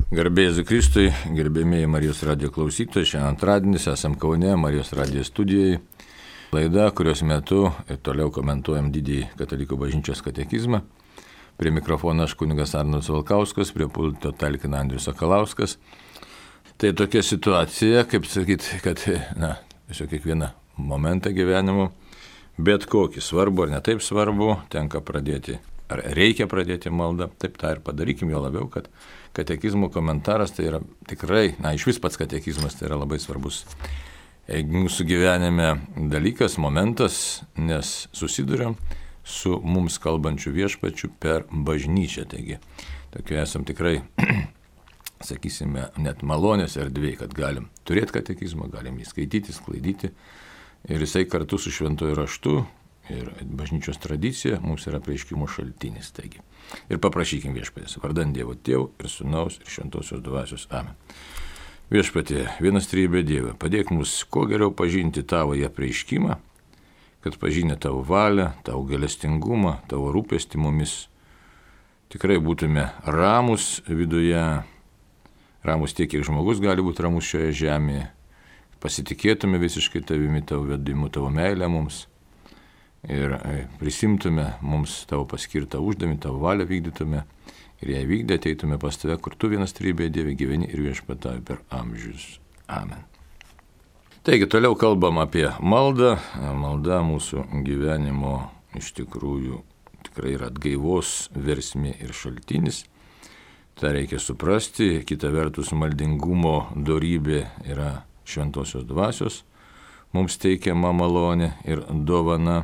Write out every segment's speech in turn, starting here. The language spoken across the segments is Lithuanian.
Garbė Jėzui Kristui, gerbėmėjai Marijos radijo klausytojai, šiandien antradienis, esam Kaune, Marijos radijo studijoje. Laida, kurios metu ir toliau komentuojam didįjį Katalikų bažnyčios katekizmą. Prie mikrofono aš kunigas Arnoldas Valkauskas, prie pulto talkina Andrius Sakalauskas. Tai tokia situacija, kaip sakyti, kad, tiesiog kiekvieną momentą gyvenimo, bet kokį svarbu ar ne taip svarbu, tenka pradėti, ar reikia pradėti maldą, taip tą ir padarykim, jo labiau, kad katekizmo komentaras tai yra tikrai, iš vis pats katekizmas tai yra labai svarbus mūsų gyvenime dalykas, momentas, nes susiduriam su mums kalbančiu viešpačiu per bažnyčią. Taigi, tokie esam tikrai, sakysime, net malonės erdvėje, kad galim turėti katekizmą, galim jį skaityti, sklaidyti ir jisai kartu su šventuoju raštu ir bažnyčios tradicija mums yra apreiškimo šaltinis. Taigi, ir paprašykim viešpatės, vardan Dievo Tėvo ir Sūnaus ir Šventosios Dvasios. Amen. Viešpatie, vienas trejybė Dieve, padėk mus kuo geriau pažinti tavo apreiškimą, kad pažinę tavo valią, tavo gailestingumą, tavo rūpestį mumis, tikrai būtume ramus viduje, ramus tiek, kiek žmogus gali būti ramus šioje žemėje, pasitikėtume visiškai tavimi, tavo vedimu, tavo meilę mums ir prisimtume mums tavo paskirtą uždavinį, tavo valią vykdytume ir ją vykdę ateitume pas tave, kur tu vienas trejybėje Dieve gyveni ir viešpatauji per amžius. Amen. Taigi, toliau kalbam apie maldą. Malda mūsų gyvenimo iš tikrųjų tikrai yra atgaivos versmė ir šaltinis. Tai reikia suprasti. Kita vertus, maldingumo dorybė yra Šventosios Dvasios mums teikiama malonė ir dovana.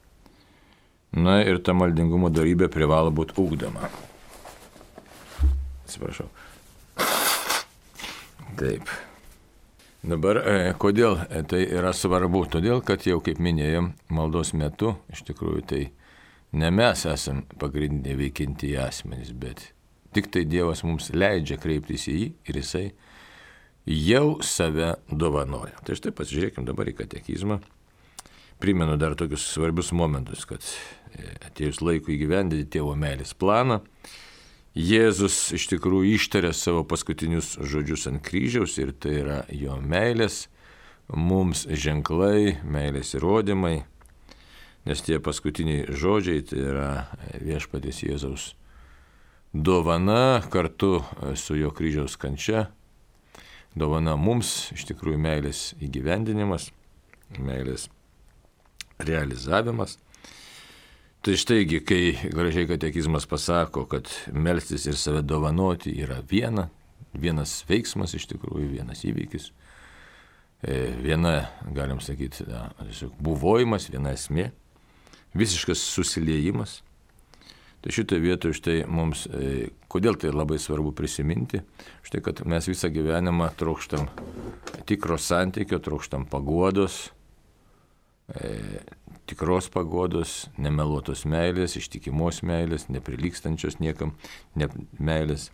Ir ta maldingumo dorybė privalo būti ugdoma. Atsiprašau. Taip. Dabar, kodėl tai yra svarbu? Todėl, kad jau, kaip minėjom, maldos metu, iš tikrųjų, tai ne mes esam pagrindiniai veikiantieji asmenys, bet tik tai Dievas mums leidžia kreiptis į jį ir jisai jau save dovanoja. Tai štai pasižiūrėkim dabar į katekizmą. Primenu dar tokius svarbius momentus, kad atėjus laikui įgyvendinti Tėvo meilės planą, Jėzus iš tikrųjų ištarė savo paskutinius žodžius ant kryžiaus ir tai yra jo meilės, mums ženklai, meilės įrodymai, nes tie paskutiniai žodžiai tai yra viešpaties Jėzaus dovana kartu su jo kryžiaus kančia, dovana mums iš tikrųjų meilės įgyvendinimas, meilės realizavimas. Tai štaigi, kai gražiai katekizmas pasako, kad melstis ir save dovanoti yra vienas veiksmas iš tikrųjų, vienas įvykis, viena, galim sakyti, buvojimas, viena esmė, visiškas susiliejimas. Tai šitoje vietoje štai mums, kodėl tai labai svarbu prisiminti, štai kad mes visą gyvenimą trokštam tikro santykio, trokštam paguodos, tikros paguodos, nemeluotos meilės, ištikimos meilės, neprilygstančios niekam meilės.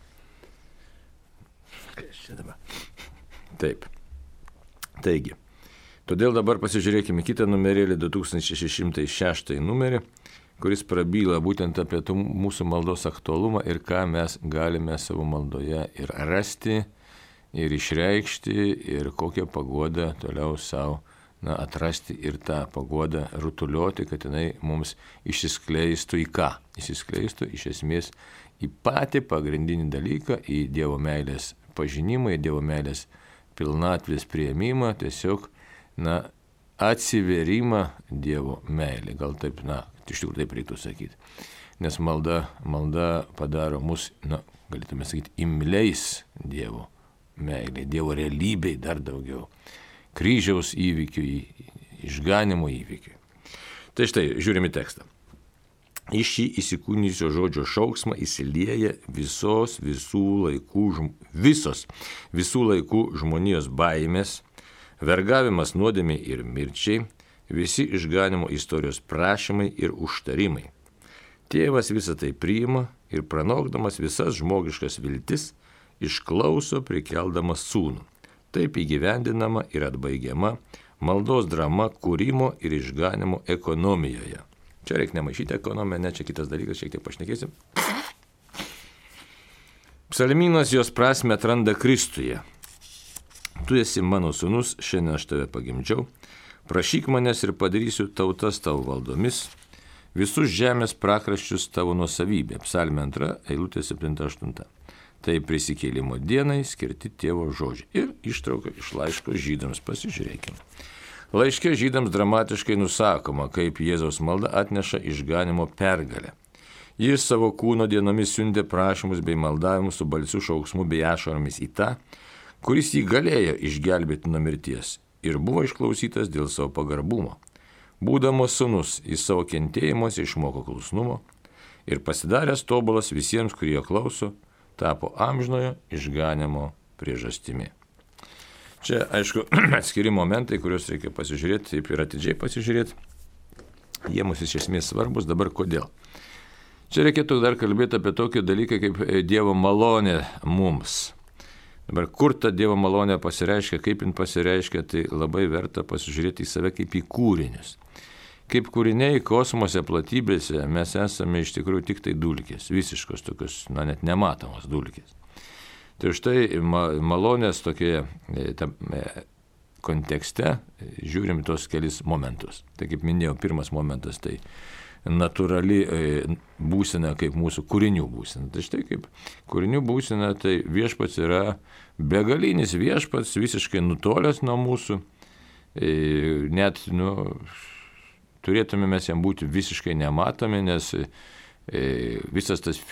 Taip. Taigi, todėl dabar pasižiūrėkime kitą numerėlį, 2606 numerį, kuris prabyla būtent apie mūsų maldos aktualumą ir ką mes galime savo maldoje ir rasti, ir išreikšti, ir kokią paguodą toliau savo atrasti ir tą paguodą rutulioti, kad jinai mums išsiskleistų į ką? Išsiskleistų iš esmės į patį pagrindinį dalyką, į Dievo meilės pažinimą, į Dievo meilės pilnatvės priėmimą, tiesiog, atsiverimą Dievo meilė. Gal taip, iš tikrųjų taip reiktų sakyti. Nes malda padaro mus, galėtume sakyti, imliais Dievo meilė, Dievo realybei dar daugiau. Kryžiaus įvykiui, išganimo įvykiui. Tai štai, žiūrime tekstą. Į šį įsikūnijusio žodžio šauksmą įsilieja visos visų laikų žmonijos baimės, vergavimas nuodėmei ir mirčiai, visi išganimo istorijos prašymai ir užtarimai. Tėvas visą tai priima ir pranokdamas visas žmogiškas viltis, išklauso prikeldamas sūnų. Taip įgyvendinama ir atbaigiama maldos drama kūrimo ir išganimo ekonomijoje. Čia reikia nemaišyti ekonomiją, čia kitas dalykas, šiek tiek pašnekėsim. Psalmynas jos prasme atranda Kristuje. Tu esi mano sūnus, šiandien aš tave pagimdžiau, prašyk manęs ir padarysiu tautas tavo valdomis, visus žemės prakraščius tavo nuosavybė. Psalmė 2, eilutė 7-8. Tai prisikėlimo dienai skirti tėvo žodžiai. Ir ištrauka iš laiško žydams, pasižiūrėkime. Laiške žydams dramatiškai nusakoma, kaip Jėzaus malda atneša išganimo pergalę. Jis savo kūno dienomis siuntė prašymus bei maldavimus su balsiu šauksmu bei ašaromis į tą, kuris jį galėjo išgelbėti nuo mirties ir buvo išklausytas dėl savo pagarbumo. Būdamas sūnus, jis savo kentėjimuose išmoko klusnumo ir pasidaręs tobulas visiems, kurie jo klauso, tapo amžinojo išganimo priežastimi. Čia, aišku, atskiri momentai, kuriuos reikia pasižiūrėti, taip ir atidžiai pasižiūrėti. Jie mums iš esmės svarbus, dabar kodėl. Čia reikėtų dar kalbėti apie tokį dalyką kaip Dievo malonė mums. Dabar kur ta Dievo malonė pasireiškia, kaip jin pasireiškia, tai labai verta pasižiūrėti į save kaip į kūrinius. Kaip kūriniai kosmose platybėse mes esame iš tikrųjų tik tai dulkės, visiškos tokios, net nematomos dulkės. Tai štai malonės tokie kontekste žiūrim tos kelis momentus. Tai kaip minėjau, pirmas momentas tai natūrali būsena kaip mūsų kūrinių būsena. Tai štai kaip kūrinių būsena, tai viešpats yra begalinis viešpats, visiškai nutolęs nuo mūsų, net turėtume mes jam būti visiškai nematomi, nes visas tas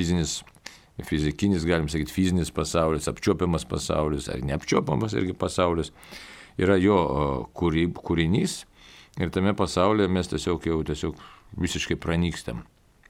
fizikinis, galim sakyti, fizinis pasaulis, apčiuopiamas pasaulis ar neapčiuopiamas irgi pasaulis yra jo kūrinys ir tame pasaulyje mes tiesiog visiškai pranykstam.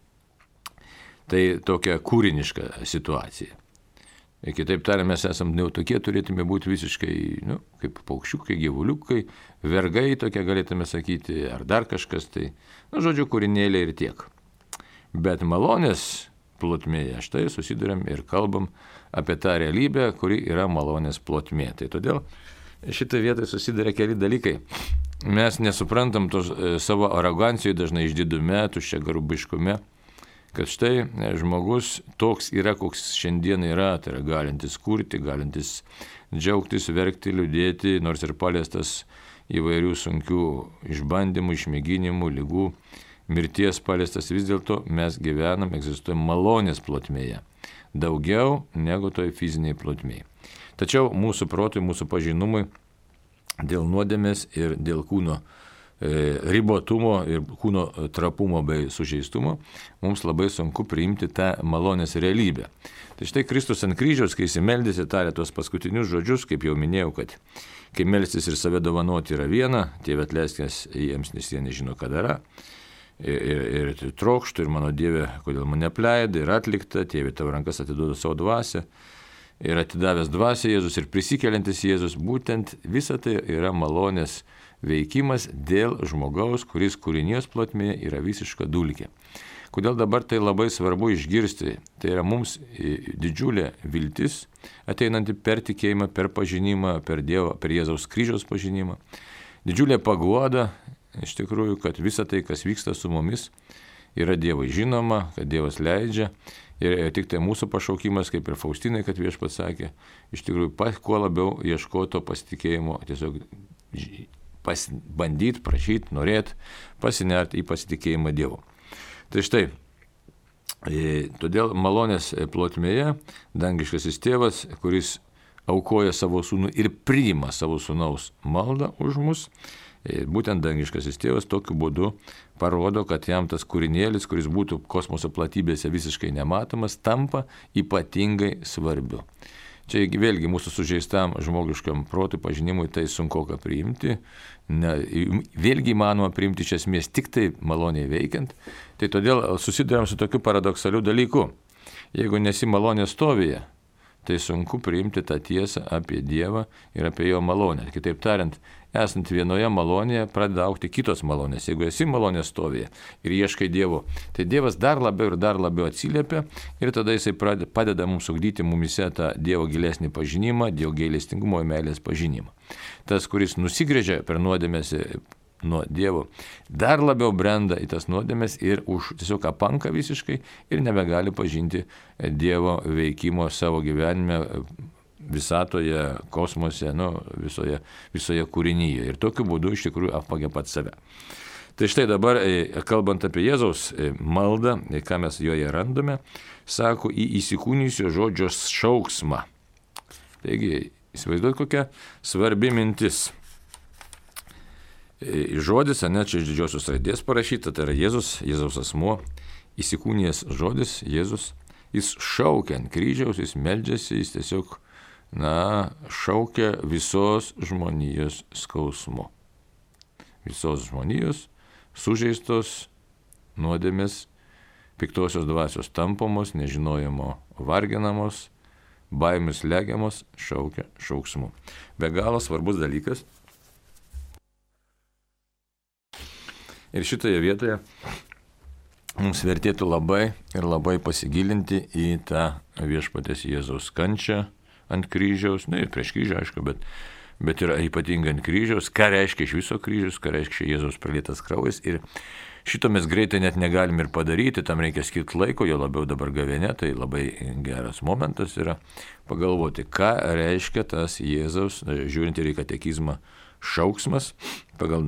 Tai tokia kūriniška situacija. Ir kitaip tariant, mes esame tokie, turėtume būti visiškai, kaip paukščiukai, gyvuliukai, vergai tokie galėtume sakyti, ar dar kažkas, tai, žodžiu, kūrinėlė ir tiek. Bet malonės plotmėje štai susiduriam ir kalbam apie tą realybę, kuri yra malonės plotmė. Tai todėl šitą vietą susiduria keli dalykai. Mes nesuprantam tos savo arogancijoje, dažnai išdidume, tuščiagarbiškume, kad štai žmogus toks yra, koks šiandien yra, tai yra galintis kurti, galintis džiaugtis, verkti, liūdėti, nors ir paliestas įvairių sunkių išbandymų, išmėginimų, ligų, mirties paliestas, vis dėlto mes gyvenam, egzistuojam malonės plotmėje, daugiau negu toj fiziniai plotmėje. Tačiau mūsų protui, mūsų pažinumui dėl nuodėmės ir dėl kūno ribotumo ir kūno trapumo bei sužeistumo, mums labai sunku priimti tą malonės realybę. Tai štai Kristus ant kryžiaus, kai jis meldėsi, tarė tuos paskutinius žodžius, kaip jau minėjau, kad kai melstis ir save dovanoti yra viena, Tėve atleisk jiems, nes jie nežino, ką daro. Ir trokštų, ir mano Dieve, kodėl mane apleidai, ir atlikta, Tėve tavo rankas atiduoda savo dvasią, ir atidavęs dvasią Jėzus, ir prisikeliantis Jėzus, būtent visa tai yra malonės veikimas dėl žmogaus, kuris kūrinijos plotmėje yra visiška dulkė. Kodėl dabar tai labai svarbu išgirsti? Tai yra mums didžiulė viltis, ateinanti per tikėjimą, per pažinimą, per Dievo, per Jėzaus kryžiaus pažinimą. Didžiulė paguoda, iš tikrųjų, kad visa tai, kas vyksta su mumis, yra Dievui žinoma, kad Dievas leidžia. Ir tik tai mūsų pašaukimas, kaip ir Faustinai, kad viešpats sakė, iš tikrųjų, kuo labiau ieškoto pasitikėjimo, tiesiog bandyti, prašyti, norėti, pasinerti į pasitikėjimą Dievu. Tai štai, todėl malonės plotmėje dangiškasis tėvas, kuris aukoja savo sūnų ir priima savo sūnaus maldą už mus, būtent dangiškasis tėvas tokiu būdu parodo, kad jam tas kūrinėlis, kuris būtų kosmoso platybėse visiškai nematomas, tampa ypatingai svarbiu. Čia vėlgi mūsų sužeistam žmogiškam protui pažinimui tai sunku ką priimti, vėlgi įmanoma priimti iš esmės tik tai maloniai veikiant, tai todėl susiduriam su tokiu paradoksaliu dalyku. Jeigu nesi malonės stovyje, tai sunku priimti tą tiesą apie Dievą ir apie jo malonę. Kitaip tariant, esant vienoje malonėje pradeda augti kitos malonės. Jeigu esi malonės stovyje ir ieškai Dievo, tai Dievas dar labiau atsiliepia ir tada jisai padeda mums ugdyti mumise tą Dievo gilesnį pažinimą, Dievo gailestingumo ir meilės pažinimą. Tas, kuris nusigrėžia per nuodėmės nuo Dievo, dar labiau brenda į tas nuodėmes ir tiesiog apanka visiškai ir nebegali pažinti Dievo veikimo savo gyvenime, visatoje, kosmose, visoje kūrinyje. Ir tokiu būdu iš tikrųjų apvagia pats save. Tai štai dabar, kalbant apie Jėzaus maldą, ką mes joje randame, sako į įsikūnijusio žodžio šauksmą. Taigi, įsivaizduot kokia svarbi mintis. Žodis, čia iš didžiosios raidės parašyta, tai yra Jėzaus asmuo, įsikūnijęs žodis, Jėzus, jis šaukia ant kryžiaus, jis meldžiasi, jis tiesiog, šaukia visos žmonijos skausmu. Visos žmonijos sužeistos nuodėmės, piktosios dvasios tampomos, nežinojimo varginamos, baimės legiamos, šaukia šauksmu. Be galo svarbus dalykas. Ir šitoje vietoje mums vertėtų labai ir labai pasigilinti į tą viešpaties Jėzaus kančią ant kryžiaus, ir prieš kryžių, aišku, bet yra ypatingai ant kryžiaus, ką reiškia iš viso kryžius, ką reiškia Jėzaus pralietas kraujas. Ir šito mes greitai net negalim ir padaryti, tam reikia skirti laiko, jo labiau dabar gavėne, tai labai geras momentas yra pagalvoti, ką reiškia tas Jėzaus, žiūrint ir į katekizmą, šauksmas, pagal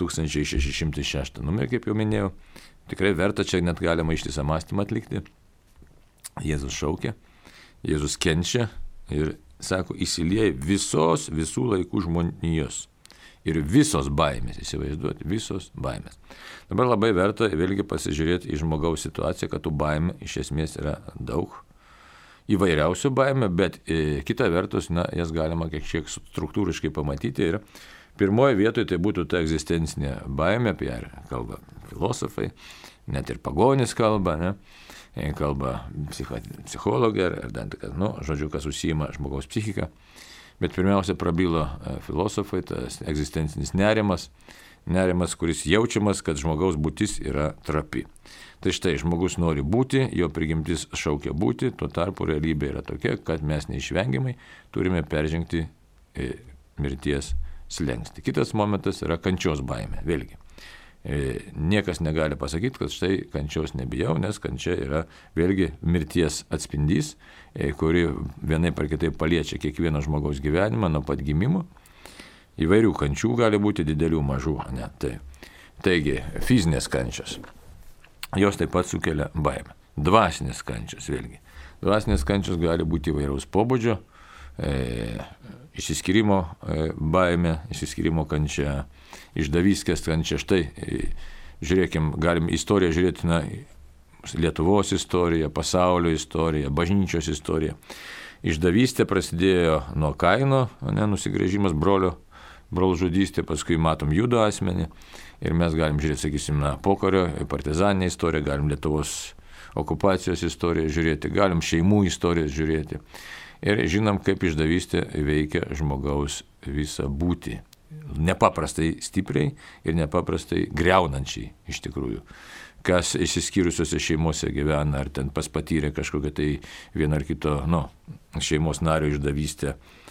2606 numerį, kaip jau minėjau. Tikrai verta, čia net galima ištisą mąstymą atlikti. Jėzus šaukia, Jėzus kenčia ir sako, įsilieja visų laikų žmonijos. Ir visos baimės, įsivaizduoti, visos baimės. Dabar labai verta vėlgi pasižiūrėti į žmogaus situaciją, kad tų baimė iš esmės yra daug. Įvairiausių baimė, bet kita vertus, jas galima kiek struktūriškai pamatyti. Ir pirmoje vietoje tai būtų ta egzistencinė baimė, apie ją kalba filosofai, net ir pagonis kalba, kalba psichologai, ar žodžiu, kas užsiima žmogaus psichiką. Bet pirmiausia prabylo filosofai, tas egzistencinis nerimas, kuris jaučiamas, kad žmogaus būtis yra trapi. Tai štai, žmogus nori būti, jo prigimtis šaukia būti, tuo tarpu realybė yra tokia, kad mes neišvengiamai turime peržengti mirties slenkstį. Kitas momentas yra kančios baimė, vėlgi. Niekas negali pasakyti, kad štai kančios nebijau, nes kančia yra vėlgi mirties atspindys, kuri vienai par kitai paliečia kiekvieno žmogaus gyvenimą nuo pat gimimo. Įvairių kančių gali būti, didelių, mažų. Taigi, fizinės kančios, jos taip pat sukelia baimę. Dvasinės kančios, vėlgi. Dvasinės kančios gali būti įvairaus pobūdžio, išsiskyrimo baimė, išsiskyrimo kančia, išdavystės kančia. Štai, žiūrėkim, galim istoriją žiūrėti, Lietuvos istoriją, pasaulio istoriją, bažnyčios istoriją. Išdavystė prasidėjo nuo Kaino, nusigręžimas brolžudystė, paskui matom Judo asmenį ir mes galim žiūrėti, sakysim, pokario, partizaninę istoriją, galim Lietuvos okupacijos istoriją žiūrėti, galim šeimų istorijas žiūrėti. Ir žinom, kaip išdavystė veikia žmogaus visą būtį. Nepaprastai stipriai ir nepaprastai griaunančiai iš tikrųjų. Kas išsiskyrusiose šeimose gyvena, ar ten patyrė kažkokią tai vieno ar kito šeimos nario išdavystę.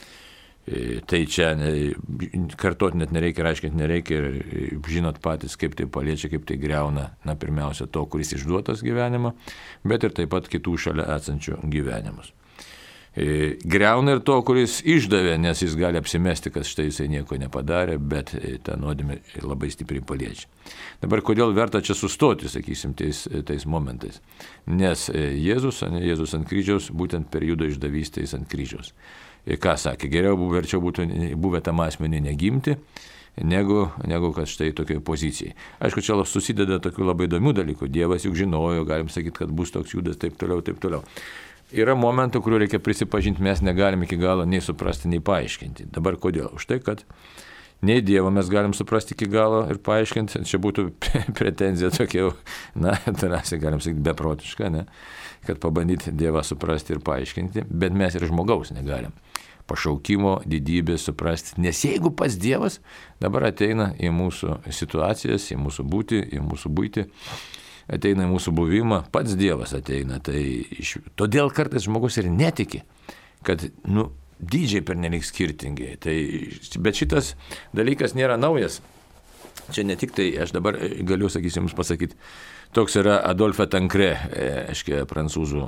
Tai čia kartuoti net nereikia, aiškinti nereikia ir žinot patys, kaip tai paliečia, kaip tai griauna, pirmiausia to, kuris išduotas gyvenimą, bet ir taip pat kitų šalia esančių gyvenimus. Griauna ir to, kuris išdavė, nes jis gali apsimesti, kad štai jisai nieko nepadarė, bet tą nuodėmę labai stipriai paliečia. Dabar kodėl verta čia sustoti, sakysim, tais momentais? Nes Jėzus ant kryžiaus, būtent per Judo išdavystę jis ant kryžiaus. Ką sakė, geriau verčiau būtų buvę tam asmenį negimti, negu kad štai tokioj pozicijai. Aišku, čia susideda tokių labai įdomių dalykų. Dievas juk žinojo, galim sakyti, kad bus toks Judas, taip toliau. Yra momentų, kuriuo reikia prisipažinti, mes negalim iki galo nei suprasti, nei paaiškinti. Dabar kodėl? Už tai, kad nei Dievą mes galim suprasti iki galo ir paaiškinti, čia būtų pretenzija tokia, tarsi galim sakyti, beprotiška, kad pabandyti Dievą suprasti ir paaiškinti, bet mes ir žmogaus negalim pašaukimo didybę suprasti, nes jeigu pats Dievas dabar ateina į mūsų situacijas, į mūsų būtį, ateina į mūsų buvimą, pats Dievas ateina. Todėl kartais žmogus ir netiki, kad dydžiai pernelyg skirtingi. Bet šitas dalykas nėra naujas. Čia ne tik tai, aš dabar galiu, sakysim, jums pasakyti, toks yra Adolphe Tancré, aiškiai, prancūzų,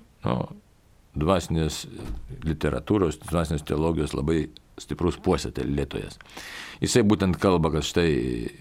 dvasinės literatūros, dvasinės teologijos labai stiprus puoselėtojas. Jisai būtent kalba, kad štai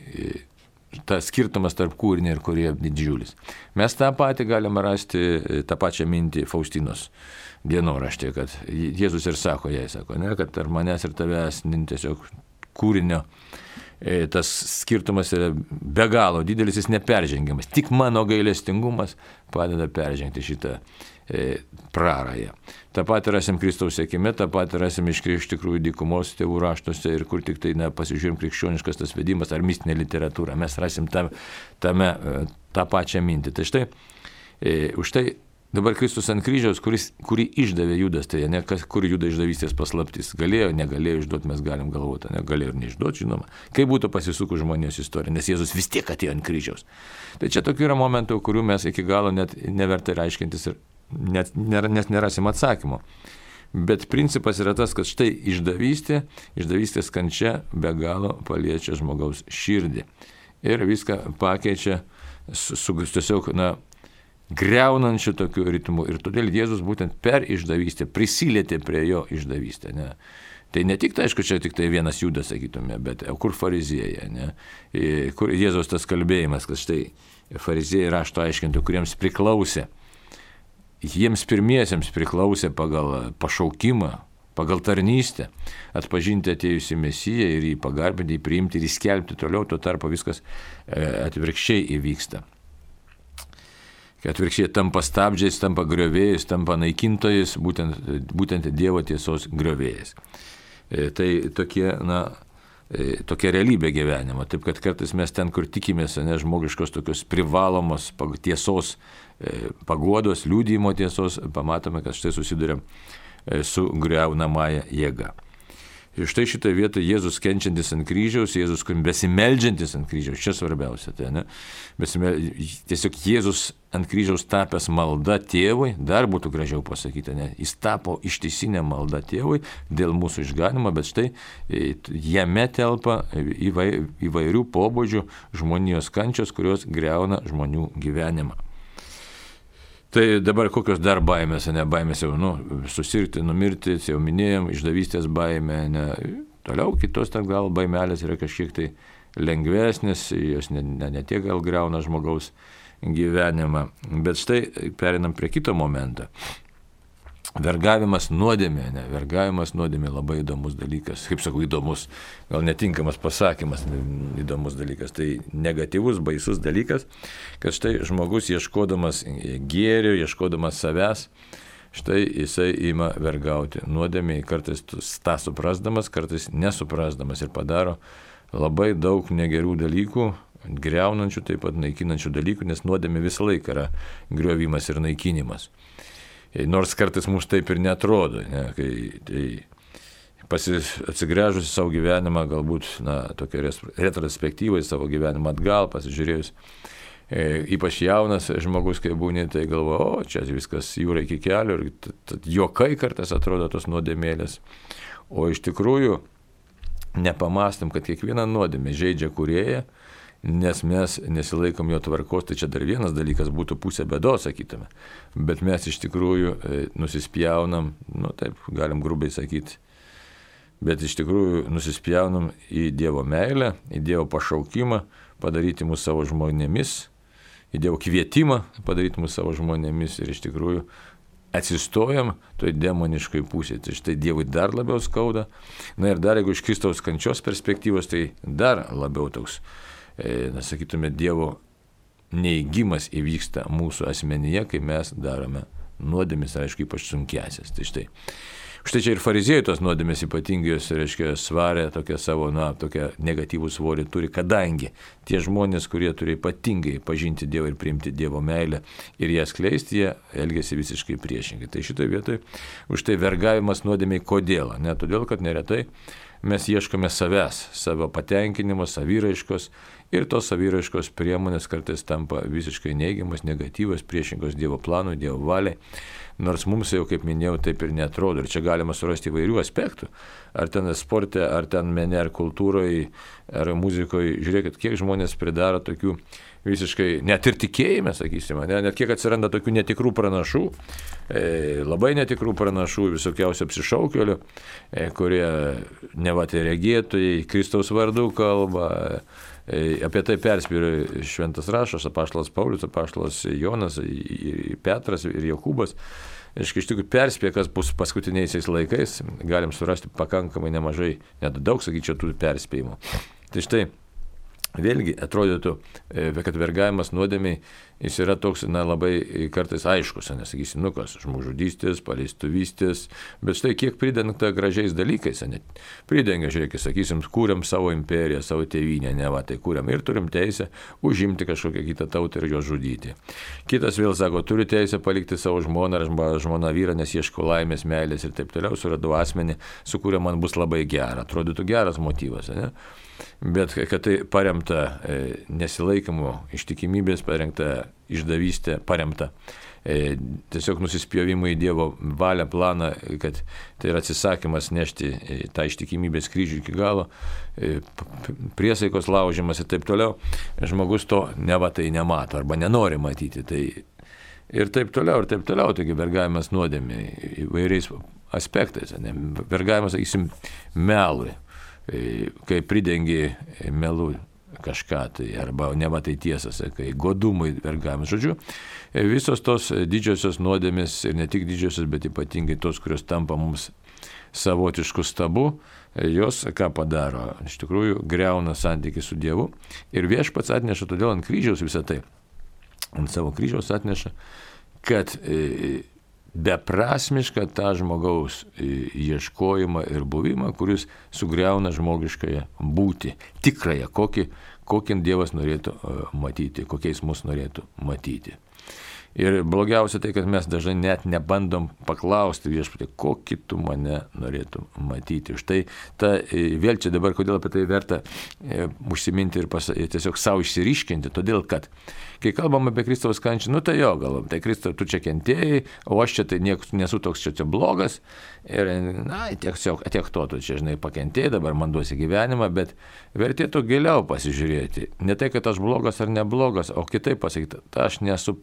tas skirtumas tarp kūrinio ir kūrėjo didžiulis. Mes tą patį galime rasti, tą pačią mintį Faustinos dienoraštė, kad Jėzus ir sako, kad tarp manęs ir tavęs tiesiog kūrinio tas skirtumas yra be galo didelis, jis neperžengiamas. Tik mano gailestingumas padeda peržengti šitą prarąją. Ta pat rasim Kristaus sekime, ta pat rasim iš tikrųjų dykumos tėvų raštuose ir kur tik tai pasižiūrim krikščioniškas tas vedimas ar mistinė literatūra. Mes rasim tame tą pačią mintį. Tai štai, už tai dabar Kristus ant kryžiaus, kurį išdavė Judas, tai ne kur Judas išdavystės paslaptis. Galėjo, negalėjo išduoti, mes galim galvoti, negalėjo ir neišduoti, žinoma. Kaip būtų pasisukų žmonijos istorija, nes Jėzus vis tiek atėjo ant kryžiaus. Tai čia tokių yra momentų, kurių mes iki galo net neverta ir aiškintis, nes nerasim atsakymo. Bet principas yra tas, kad štai išdavystės kančia be galo paliečia žmogaus širdį. Ir viską pakeičia tiesiog, greunančių tokių ritmų. Ir todėl Jėzus būtent per išdavystę prisilietė prie jo išdavystę. Ne? Tai ne tik, aišku, čia tik tai vienas Judas, sakytume, bet kur fariziejai, ne? Kur Jėzaus tas kalbėjimas, kad štai fariziejai rašto aiškintų, kuriems priklausė, jiems pirmiesiems priklausė pagal pašaukimą, pagal tarnystę, atpažinti atėjusį Mesiją ir jį pagarbinti, jį priimti ir įskelbti toliau, tuo tarpu viskas atvirkščiai įvyksta. Atvirkščiai tampa stabdžiais, tampa griovėjais, tampa naikintojais, būtent Dievo tiesos griovėjais. Tai tokia realybė gyvenimo. Taip, kad kartais mes ten, kur tikimės, žmogiškos tokios privalomos tiesos, paguodos, liudijimo tiesos, pamatome, kad štai susiduriam su griaunamąja jėga. Ir štai šitoje vietoje Jėzus kenčiantis ant kryžiaus, Jėzus besimeldžiantis ant kryžiaus, čia svarbiausia. Tai, tiesiog Jėzus ant kryžiaus tapęs malda tėvui, dar būtų gražiau pasakyti, jis tapo ištisinę maldą tėvui dėl mūsų išganimo, bet štai jame telpa įvairių pobūdžių žmonijos kančios, kurios griauna žmonių gyvenimą. Tai dabar kokios dar baimės, baimės jau susirgti, numirti, jau minėjom, išdavystės baimė, toliau kitos gal baimelės yra kažkiek tai lengvesnės, jos ne tiek gal griauna žmogaus gyvenimą, bet štai perinam prie kito momento. Vergavimas nuodėmė, vergavimas nuodėmė labai įdomus dalykas, kaip sakau, įdomus, gal netinkamas pasakymas, įdomus dalykas, tai negatyvus, baisus dalykas, kad štai žmogus ieškodamas gėrio, ieškodamas savęs, štai jisai ima vergauti nuodėmė, kartais tą suprasdamas, kartais nesuprasdamas ir padaro labai daug negerų dalykų, griaunančių, taip pat naikinančių dalykų, nes nuodėmė visą laiką yra griovimas ir naikinimas. Nors kartais mums taip ir netrodo, kai atsigręžus į savo gyvenimą, galbūt tokia retrospektyvai savo gyvenimą atgal, pasižiūrėjus, ypač jaunas žmogus, kai būni, tai galvoja, čia viskas jūra iki kelio, ir juokai kartais atrodo tos nuodėmėlės, o iš tikrųjų nepamastam, kad kiekviena nuodėmė žeidžia kūrėją, nes mes nesilaikom jo tvarkos, tai čia dar vienas dalykas būtų pusė bėdos, sakytume. Bet mes iš tikrųjų nusispjaunam, taip galim grubiai sakyti, bet iš tikrųjų nusispjaunam į Dievo meilę, į Dievo pašaukimą, padaryti mus savo žmonėmis, į Dievo kvietimą, padaryti mus savo žmonėmis ir iš tikrųjų atsistojam toj demoniškai pusėje. Tai štai Dievui dar labiau skauda. Ir dar jeigu iš Kristaus kančios perspektyvos, tai dar labiau toks, sakytume, Dievo neįgymas įvyksta mūsų asmenyje, kai mes darome nuodėmes, aišku, ypač sunkesias. Tai štai čia ir fariziejai tos nuodėmės ypatingai jos, reiškia, svarę tokią savo, tokią negatyvų svorį turi, kadangi tie žmonės, kurie turi ypatingai pažinti Dievą ir priimti Dievo meilę ir ją skleisti, jie elgiasi visiškai priešingai. Tai šitoje vietoje už tai vergavimas nuodėmiai kodėl? Todėl, kad neretai mes ieškome savęs, savo patenkinimo, saviraiškos Ir tos saviraiškos priemonės kartais tampa visiškai neigiamas, negatyvas, priešingos Dievo planui, Dievo valiai. Nors mums jau, kaip minėjau, taip ir netrodo. Ir čia galima surasti įvairių aspektų. Ar ten sporte, ar ten mene, ar kultūroje, ar muzikoje. Žiūrėkit, kiek žmonės pridaro tokių visiškai, net ir tikėjime, sakysime, net kiek atsiranda tokių netikrų pranašų, labai netikrų pranašų, visokiausių apsišaukėlių, kurie nevatai regėtojai, Kristaus vardu kalba. Apie tai perspėjo šventas raštas, apaštalas Paulius, apaštalas Jonas, Petras ir Jokūbas. Iš tikrųjų perspėjo, kas bus paskutiniaisiais laikais, galim surasti pakankamai nemažai, net daug, sakyčiau, tų perspėjimų. Tai štai, vėlgi atrodytų, kad vergavimas nuodėmiai jis yra toks, labai kartais aiškus, nesakysim, žmogžudystės, paleistuvystės, bet štai kiek pridengta gražiais dalykais, pridengia, žiūrėkit, sakysim, kūriam savo imperiją, savo tėvynę, tai kūriam ir turim teisę užimti kažkokią kitą tautą ir juos žudyti. Kitas vėl sako, turiu teisę palikti savo žmoną ar žmoną vyrą, nes ieško laimės, meilės ir taip toliau, suradau asmenį, su kuriuo man bus labai gera, atrodytų geras motyvas, Bet kad tai paremta nesilaikymu, ištikimybės paremta išdavystė, paremta tiesiog nusispjovimu į Dievo valią, planą, kad tai yra atsisakymas nešti tą ištikimybės kryžių iki galo, priesaikos laužimas ir taip toliau, žmogus to tai nemato arba nenori matyti. Tai ir taip toliau, taigi vergavimas nuodėmė įvairiais aspektais. Vergavimas, sakysim, melui. Kai pridengi melu kažką, tai arba tai tiesą sakai, godumui vergavimas. Žodžiu, visos tos didžiosios nuodėmės ir ne tik didžiosios, bet ypatingai tos, kurios tampa mums savotiškų stabų, jos ką padaro? Iš tikrųjų, greuna santykį su Dievu ir Viešpats atneša todėl ant kryžiaus visą tai. Ant savo kryžiaus atneša, kad beprasmišką tą žmogaus ieškojimą ir buvimą, kuris sugriauna žmogiškąją būtį, tikrąją, kokį Dievas norėtų matyti, kokiais mus norėtų matyti. Ir blogiausia tai, kad mes dažnai net nebandom paklausti Viešpatie, kokį tu mane norėtum matyti. Štai vėl čia dabar, kodėl apie tai verta užsiminti ir tiesiog savo išsiriškinti, todėl kad kai kalbam apie Kristaus kančią, tai jo, galvom, tai Kristau, tu čia kentėjai, o aš čia tai nesu toks čia blogas ir, tiek to, tu čia, pakentėjai, dabar man duosi gyvenimą, bet vertėtų giliau pasižiūrėti. Ne tai, kad aš blogas ar neblogas, o kitaip pasakyti, aš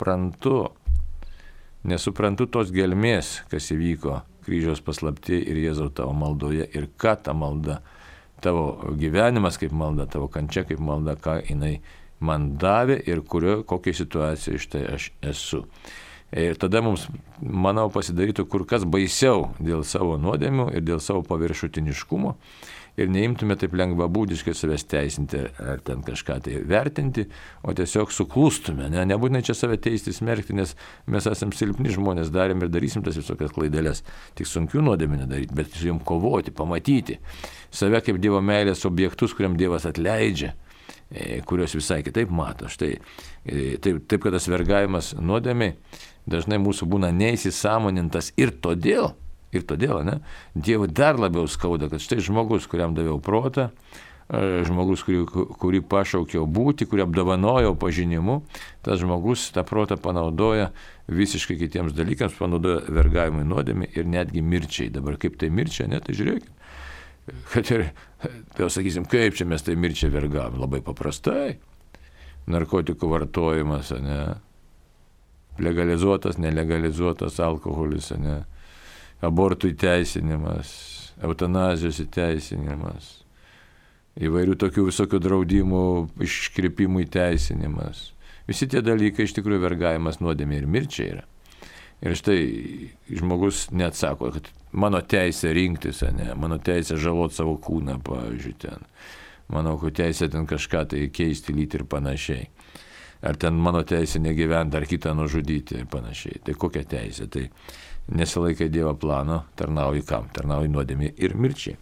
nesuprantu tos gelmės, kas įvyko kryžiaus paslapti ir Jėzaus tavo maldoje ir ką ta malda, tavo gyvenimas kaip malda, tavo kančia kaip malda, ką jinai man davė ir kokiai situacijai iš tai aš esu. Ir tada mums, manau, pasidarytų kur kas baisiau dėl savo nuodėmių ir dėl savo paviršutiniškumo ir neimtume taip lengvabūdiškai savęs teisinti ar ten kažką tai vertinti, o tiesiog suklustume. Nebūtinai čia save teisti, smerkti, nes mes esame silpni žmonės, darėm ir darysim tas visokias klaideles. Tik sunkių nuodėmių nedaryti, bet su jom kovoti, pamatyti save kaip Dievo meilės objektus, kuriam Dievas atleidžia, kurios visai kitaip mato. Štai, taip, kad tas vergavimas nuodėmiai dažnai mūsų būna neįsisąmonintas ir todėl, Dievui dar labiau skauda, kad štai žmogus, kuriam daviau protą, žmogus, kurį pašaukiau būti, kurį apdovanojau pažinimu, tas žmogus tą protą panaudoja visiškai kitiems dalykams, panaudoja vergavimui nuodėmei ir netgi mirčiai. Dabar kaip tai mirčia, tai žiūrėkit. Kad ir, jau sakysim, kaip čia mes tai mirčiai vergavom, labai paprastai. Narkotikų vartojimas, legalizuotas, nelegalizuotas alkoholis, abortų įteisinimas, eutanazijos įteisinimas, įvairių tokių visokių draudimų, iškreipimų įteisinimas. Visi tie dalykai iš tikrųjų vergavimas nuodėmė ir mirčiai yra. Ir štai žmogus net sako, kad mano teisė rinktis, mano teisė žaloti savo kūną, pavyzdžiui, ten. Mano teisė ten kažką tai keisti, lyti ir panašiai. Ar ten mano teisė negyventi, ar kitą nužudyti ir panašiai. Tai kokia teisė? Tai nesilaikai Dievo plano, tarnauji kam? Tarnauji nuodėmė ir mirčiai.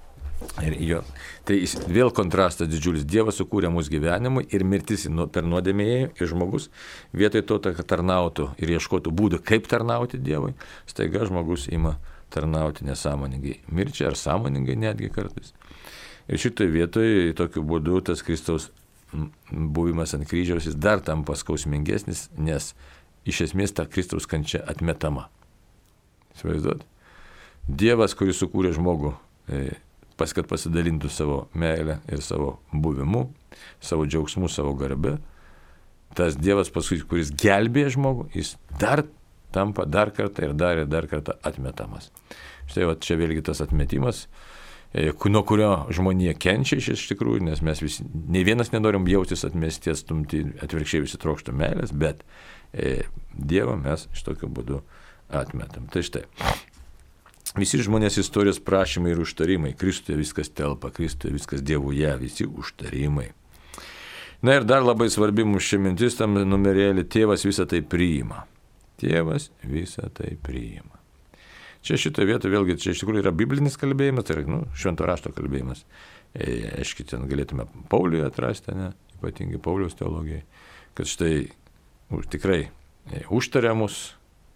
Tai vėl kontrastas didžiulis. Dievas sukūrė mūsų gyvenimui ir mirtis per nuodėmę ir žmogus vietoj to, kad tarnautų ir ieškotų būdų, kaip tarnauti Dievui, staiga žmogus ima tarnauti nesąmoningai mirčiai ar sąmoningai netgi kartais. Ir šitoje vietoje tokiu būdu tas Kristaus buvimas ant kryžiaus jis dar tampa skausmingesnis, nes iš esmės ta Kristaus kančia atmetama. Įsivaizduot? Dievas, kuris sukūrė žmogų, kad pasidalintų savo meilę ir savo buvimu, savo džiaugsmu, savo garbe, tas Dievas paskui, kuris gelbėja žmogų, jis dar tampa dar kartą ir dar kartą atmetamas. Štai va, čia vėlgi tas atmetimas, nuo kurio žmonija kenčia iš tikrųjų, nes mes visi, nei vienas nenorim jaustis atmesti, atstumti, atvirkščiai visi trokšta meilės, bet Dievą mes iš tokiu būdu atmetam. Tai štai. Visi žmonės istorijos prašymai ir užtarimai. Kristuje viskas telpa, Kristuje viskas Dievuje, visi užtarimai. Na ir dar labai svarbi mums ši mintis tam numerėlį, tėvas visą tai priima. Tėvas visą tai priima. Čia šitoje vietoje vėlgi, čia iš tikrųjų yra biblinis kalbėjimas, tai yra švento rašto kalbėjimas. Aiškiai, ten galėtume Pauliui atrasti, ypatingai Pauliaus teologijai, kad štai tikrai užtaria mus,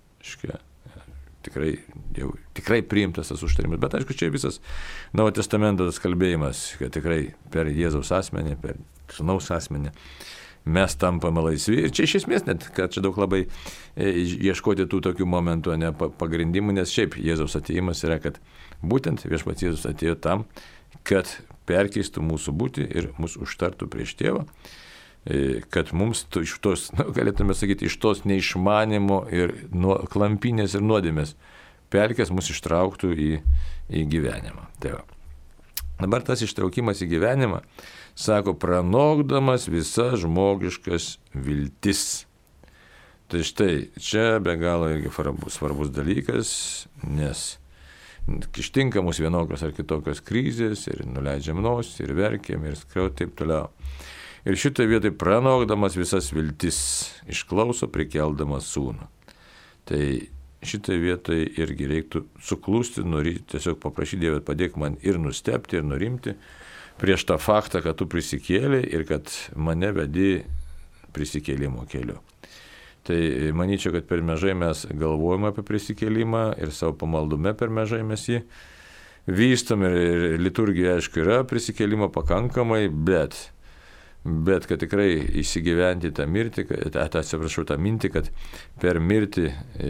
tikrai priimtas tas užtarimas. Bet aišku, čia visas Naujo Testamento tas kalbėjimas, kad tikrai per Jėzaus asmenį, per Sūnaus asmenį mes tampame laisvi. Ir čia iš esmės net, kad čia daug labai ieškoti tų tokių momentų, pagrindimų, nes šiaip Jėzaus atėjimas yra, kad būtent Viešpats Jėzus atėjo tam, kad perkeistų mūsų būtį ir mus užtartų prieš Tėvą, kad mums iš tos, galėtume sakyti, iš tos neišmanimo ir klampinės ir nuodėmės pelkės mus ištrauktų į gyvenimą. Tai va. Dabar tas ištraukimas į gyvenimą, sako, pranokdamas visas žmogiškas viltis. Tai štai, čia be galo irgi svarbus dalykas, nes ištinka mūsų vienokios ar kitokios krizės ir nuleidžiam nosį, ir verkiam, ir taip toliau. Ir šitoje vietoje pranokdamas visas viltis išklauso prikeldamas sūnų. Tai šitoje vietoje irgi reiktų suklusti, tiesiog paprašyti Dievą, padėk man ir nustebti, ir nurimti prieš tą faktą, kad tu prisikėlė ir kad mane vedi prisikėlimo keliu. Tai manyčiau, kad per mažai mes galvojame apie prisikėlimą ir savo pamaldume per mažai mes jį vystom ir liturgija, aišku, yra prisikėlimo pakankamai, bet kad tikrai įsigyventi tą mirtį, tą mintį, kad per mirtį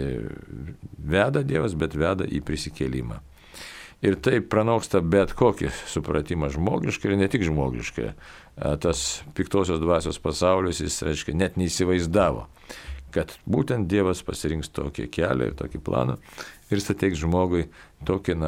veda Dievas, bet veda į prisikėlimą. Ir tai pranoksta bet kokį supratimą žmogišką ir ne tik žmogišką. Tas piktosios dvasios pasaulis, jis, reiškia, net neįsivaizdavo, kad būtent Dievas pasirinks tokį kelią ir tokį planą ir suteiks žmogui tokį,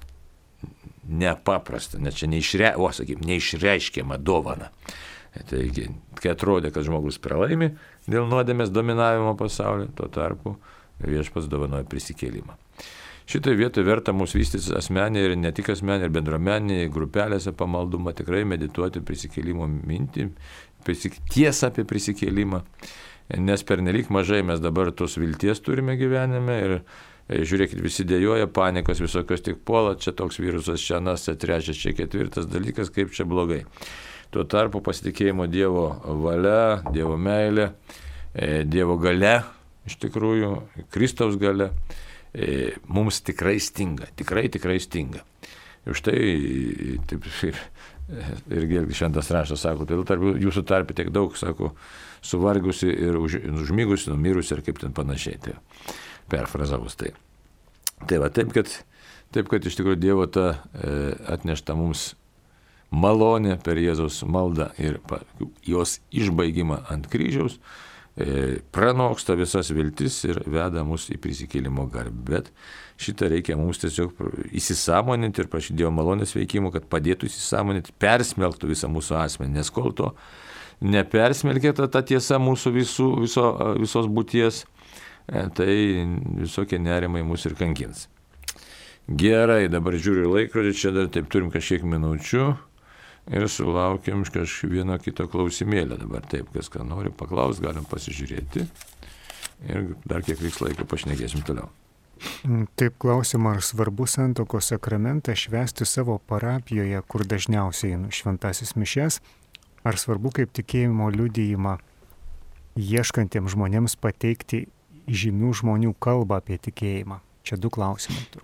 nepaprastą, net čia neišreiškiamą dovaną. Taigi, kai atrodė, kad žmogus pralaimi dėl nuodėmės dominavimo pasaulio, tuo tarpu Viešpats dovanoja prisikėlimą. Šitoje vietoje verta mūsų vystytis asmenį ir ne tik asmenį, ir bendruomenį, grupelėse pamaldumą, tikrai medituoti prisikėlimo mintį, tiesą apie prisikėlimą, nes pernelyg mažai mes dabar tos vilties turime gyvenime ir žiūrėkit, visi dėjoja, panikos visokios tik puola, čia toks virusas, čia anas, čia trečias, čia ketvirtas dalykas, kaip čia blogai. Tuo tarpu pasitikėjimo Dievo valia, Dievo meilė, Dievo galia, iš tikrųjų, Kristaus galia, mums tikrai stinga, tikrai stinga. Ir štai, taip, irgi šventas raštas sako, tai jūsų tarpe tiek daug, sako, suvargusi ir užmygusi, numirusi ir kaip ten panašiai, tai perfrazavus tai. Tai va, taip, kad iš tikrųjų Dievo ta atnešta mums malonė per Jėzaus maldą ir jos išbaigimą ant kryžiaus pranoksta visas viltis ir veda mus į prisikėlimo garbę. Bet šitą reikia mums tiesiog įsisąmoninti ir prašyti Dievo malonės veikimų, kad padėtų įsisąmoninti, persmelktų visą mūsų asmenį, nes kol to nepersmelkė ta tiesa mūsų visos būties, tai visokie nerimai mus ir kankins. Gerai, dabar žiūriu laikrodį, čia dar taip turim kažkiek minučių. Ir sulaukiam vieno kito klausimėlio dabar. Taip, kas ką nori paklausti, galim pasižiūrėti. Ir dar kiek vyks laiko pašnekėsim toliau. Taip, klausim, ar svarbu santuokos sakramentą švęsti savo parapijoje, kur dažniausiai šventasis mišias, ar svarbu kaip tikėjimo liudijimą ieškantiems žmonėms pateikti žymių žmonių kalbą apie tikėjimą? Čia du klausimai turbūt.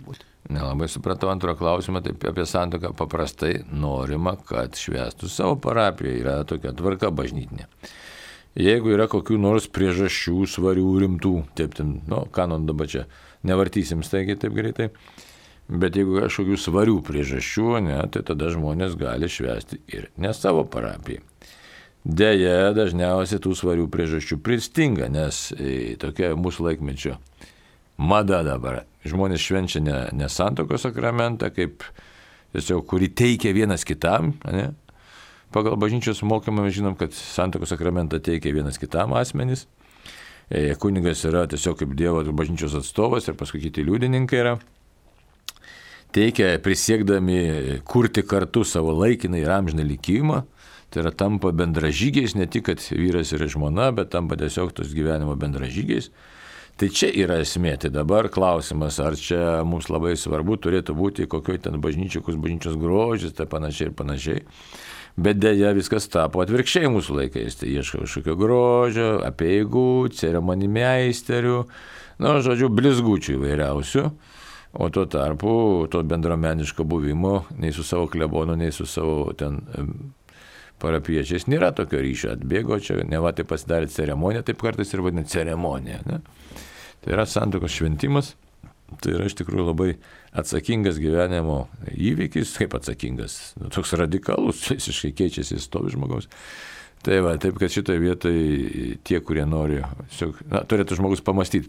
Nelabai supratau antrą klausimą, taip apie santuoką paprastai norima, kad švęstų savo parapijoje, yra tokia tvarka bažnytinė. Jeigu yra kokių nors priežasčių, svarių, rimtų, taip, kanon dabar čia nevartysim staigiai taip greitai, bet jeigu kažkokių svarių priežasčių, tai tada žmonės gali švęsti ir ne savo parapijai. Deja, dažniausiai tų svarių priežasčių pristinga, nes tokia mūsų laikmečio mada dabar. Žmonės švenčia ne santuokos sakramentą, kaip tiesiog, kurį teikia vienas kitam. Ne? Pagal bažnyčios mokymą mes žinom, kad santuokos sakramentą teikia vienas kitam asmenys. Kunigas yra tiesiog kaip Dievo bažnyčios atstovas ir paskui kiti liudininkai yra. Teikia prisiekdami kurti kartu savo laikiną ir amžiną likimą. Tai yra tampa bendražygiais, ne tik, kad vyras ir žmona, bet tampa tiesiog tos gyvenimo bendražygiais. Tai čia yra esmė. Tai dabar klausimas, ar čia mums labai svarbu turėtų būti kokioj ten bažnyčios grožis, tai panašiai ir panašiai. Bet dėja viskas tapo atvirkščiai mūsų laikais. Tai ieško kažkokio grožio, apeigų, ceremonimiaisterių, žodžiu, blizgučių įvairiausių. O tuo tarpu to bendruomeniško buvimo nei su savo klebonu, nei su savo ten parapiečiais nėra tokio ryšio. Atbėgo čia, neva tai pasidarė ceremonija, taip kartais ir vadina ceremonija. Ne? Tai yra santuokos šventimas, tai yra iš tikrųjų labai atsakingas gyvenimo įvykis, kaip atsakingas, toks radikalus, visiškai keičiasi istorija žmogaus. Tai va, taip kad šitoje vietoje tie, kurie nori, turėtų žmogus pamastyti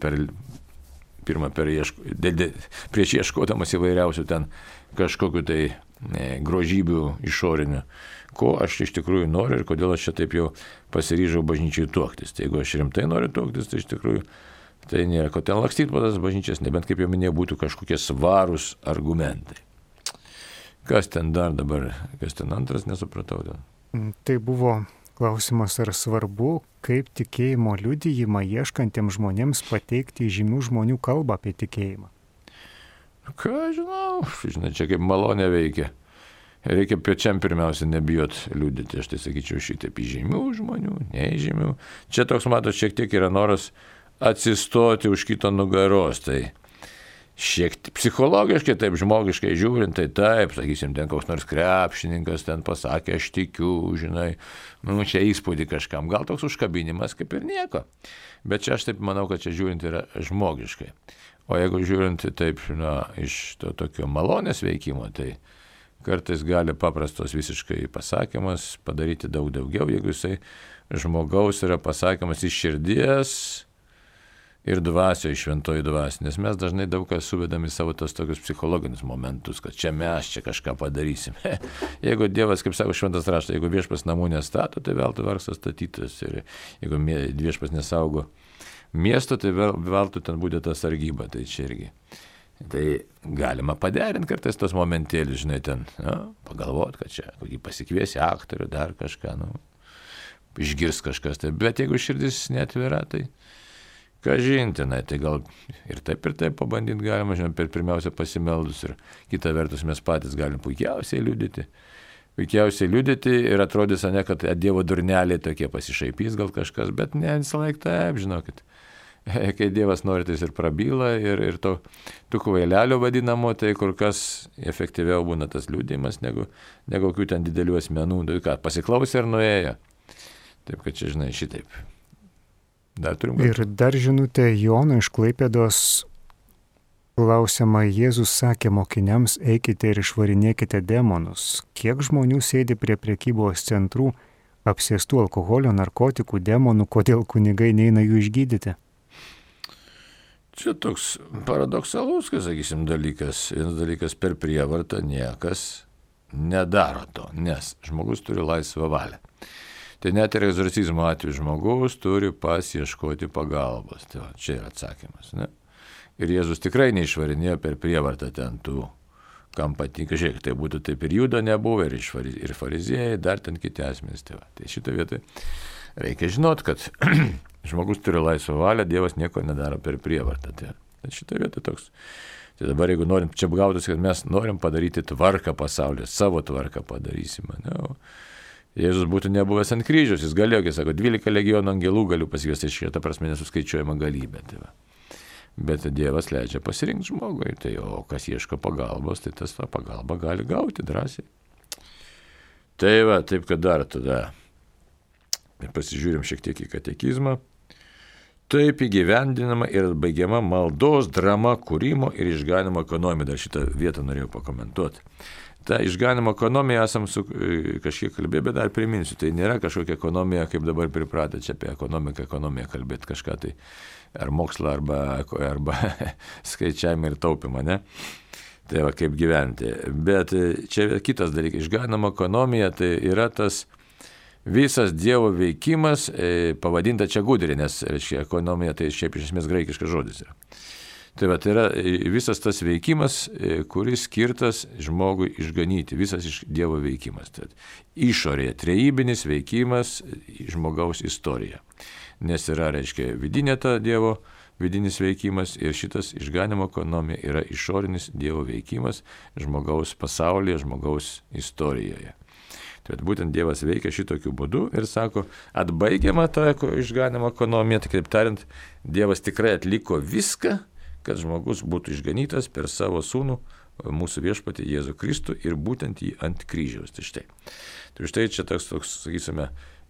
prieš ieškodamas įvairiausių ten kažkokiu tai grožybių išorinių, ko aš iš tikrųjų noriu ir kodėl aš čia taip jau pasiryžau bažnyčiai tuoktis. Tai jeigu aš rimtai noriu tuoktis, tai iš tikrųjų tai nėra ko ten lakstyti po tas bažnyčias, nebent kaip jau minėjau būtų kažkokie svarūs argumentai. Kas ten dar dabar, kas ten antras, nesupratau. Tai buvo klausimas, ar svarbu, kaip tikėjimo liudijimą ieškantiems žmonėms pateikti žymių žmonių kalbą apie tikėjimą. Ką žinai, čia kaip malonė veikia. Reikia pačiam pirmiausia nebijot liudyti, aš tai sakyčiau šitaip, žymių žmonių, nežymių. Čia toks, matot, šiek tiek yra noras atsistoti už kito nugaros, tai šiek tiek psichologiškai, taip žmogiškai žiūrint, tai taip, sakysim, ten koks nors krepšininkas ten pasakė, aš tikiu, žinai, čia įspūdį kažkam, gal toks užkabinimas kaip ir nieko, bet čia aš taip manau, kad čia žiūrint yra žmogiškai. O jeigu žiūrint taip, iš to tokio malonės veikimo, tai kartais gali paprastos visiškai pasakymas padaryti daug daugiau, jeigu jisai žmogaus yra pasakymas iš širdies ir dvasio, iš šventoji dvasia. Nes mes dažnai daug ką suvedame į savo tos tokius psichologinius momentus, kad čia mes čia kažką padarysim. Jeigu Dievas, kaip sako šventas raštas, jeigu viešpats namų nestato, tai veltui vargsas statytas. Ir jeigu viešpats nesaugo miesto, tai veltui ten būdė ta sargyba. Tai čia irgi. Tai galima paderinti kartais tos momentėlius, žinai, ten, pagalvoti, kad čia kokį pasikviesi aktorių, dar kažką, išgirs kažkas. Tai, bet jeigu širdis neatvira, tai kažintinai, tai gal ir taip pabandyti galima, žinoma, pirmiausia pasimeldus ir kita vertus mes patys galim puikiausiai liudyti. Puikiausiai liudyti ir atrodys, kad Dievo durneliai tokie pasišaipys gal kažkas, bet ne visą laiką taip, žinokit. Kai Dievas nori, tai ir prabyla ir tų kvailelių vadinamo, tai kur kas efektyviau būna tas liudijimas negu kokių ten didelių asmenų. Tai pasiklausė ir nuėjo. Taip, kad čia, žinai, šitaip. Ir dar žinutė Jono iš Klaipėdos klausiama, Jėzus sakė mokiniams, eikite ir išvarinėkite demonus. Kiek žmonių sėdi prie prekybos centrų, apsėstų alkoholio, narkotikų, demonų, kodėl kunigai neina jų išgydyti? Čia toks paradoksalus, sakysim, dalykas. Vienas dalykas, per prievartą niekas nedaro to, nes žmogus turi laisvą valią. Tai net ir egzorcizmo atveju žmogus turi pasieškoti pagalbos. Tai va, čia yra atsakymas. Ne? Ir Jėzus tikrai neišvarinėjo per prievartą ten tų, kam patinka. Žiūrėk, tai būtų taip ir Judo nebuvo, ir fariziejai, dar ten kiti asmenys. Tai šitą vietą reikia žinot, kad žmogus turi laisvą valią, Dievas nieko nedaro per prievartą. Tai šitą vietą toks. Tai dabar, jeigu norim čia apgautis, kad mes norim padaryti tvarką pasaulyje, savo tvarką padarysime. Ne? Jėzus būtų nebuvęs ant kryžiaus, jis galėjo, kai sako, 12 legionų angelų galiu pasikviesti, iš šitą prasme nesuskaičiuojama galybė. Tai Bet Dievas leidžia pasirinkti žmogui. Tai o kas ieško pagalbos, tai tas tą pagalbą gali gauti drąsiai. Tai va, taip kad dar tada pasižiūrim šiek tiek į katekizmą. Taip įgyvendinama ir baigiama maldos drama kūrimo ir išganimo ekonomija. Dar šitą vietą norėjau pakomentuoti. Ta išganimo ekonomija esam kažkiek kalbėję, bet dar priminsiu, tai nėra kažkokia ekonomija, kaip dabar pripratę čia apie ekonomiją kalbėti kažką tai, ar mokslą, arba skaičiavimą ir taupimą, ne? Tai va, kaip gyventi. Bet čia kitas dalykas, išganimo ekonomija tai yra tas visas Dievo veikimas, pavadinta čia gudri, nes ekonomija tai šiaip iš esmės graikiškas žodis yra. Tai va, tai yra visas tas veikimas, kuris skirtas žmogui išganyti, visas Dievo veikimas. Tai išorėje trejybinis veikimas žmogaus istorija. Nes yra, reiškia, vidinė ta Dievo vidinis veikimas ir šitas išganimo ekonomija yra išorinis Dievo veikimas žmogaus pasaulyje, žmogaus istorijoje. Tai būtent Dievas veikia šitokiu būdu ir sako, atbaigiama ta išganimo ekonomija, tai kaip tariant, Dievas tikrai atliko viską, kad žmogus būtų išganytas per savo sūnų, mūsų viešpatį Jėzų Kristų ir būtent jį ant kryžiaus. Tai štai čia toks sakysime,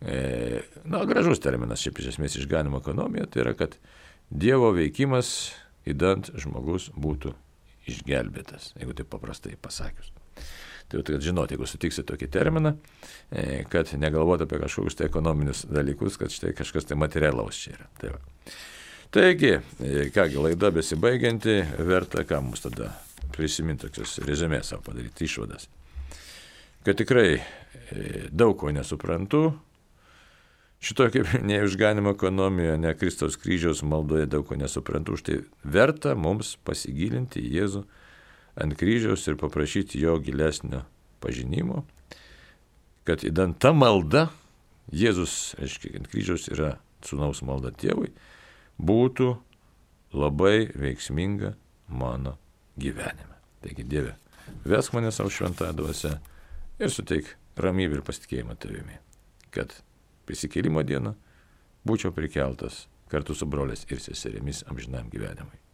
gražus terminas, šiaip iš esmės išganimo ekonomija, tai yra, kad Dievo veikimas įdant žmogus būtų išgelbėtas, jeigu taip paprastai pasakius. Tai kad žinoti, jeigu sutiksite tokį terminą, kad negalvoti apie kažkokius tai ekonominius dalykus, kad štai kažkas tai materialaus čia yra. Tai va. Taigi, kągi, laida besibaigianti, verta, ką mums tada prisiminti tokius rezumės savo padaryti, išvadas. Kad tikrai daug ko nesuprantu, šito kaip neišganimo ekonomijoje, ne Kristaus kryžiaus maldoje daug ko nesuprantu, už tai verta mums pasigilinti į Jėzų ant kryžiaus ir paprašyti jo gilesnio pažinimo, kad įdant ta malda, Jėzus, reiškia, ant kryžiaus yra sūnaus malda tėvui, būtų labai veiksminga mano gyvenime. Taigi, Dieve, vesk mane savo šventąją dvasią ir suteik ramybę ir pasitikėjimą tavimi, kad prisikėlimo dieną būčiau prikeltas kartu su broliais ir seserimis amžinam gyvenimui.